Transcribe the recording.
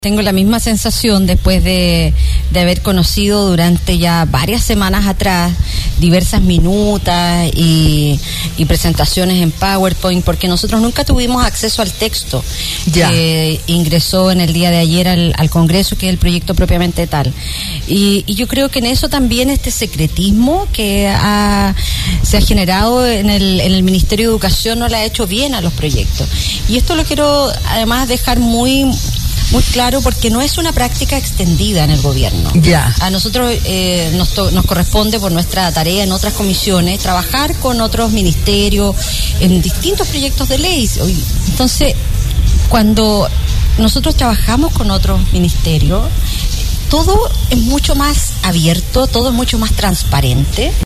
Tengo la misma sensación después de haber conocido durante ya varias semanas atrás diversas minutas y presentaciones en PowerPoint, porque nosotros nunca tuvimos acceso al texto que ingresó en el día de ayer al Congreso, que es el proyecto propiamente tal. Y yo creo que en eso también este secretismo que se ha generado en el Ministerio de Educación no le ha hecho bien a los proyectos. Y esto lo quiero además dejar muy claro, porque no es una práctica extendida en el gobierno. A nosotros nos corresponde, por nuestra tarea en otras comisiones, trabajar con otros ministerios en distintos proyectos de ley. Entonces, cuando nosotros trabajamos con otros ministerios, todo es mucho más abierto, todo es mucho más transparente.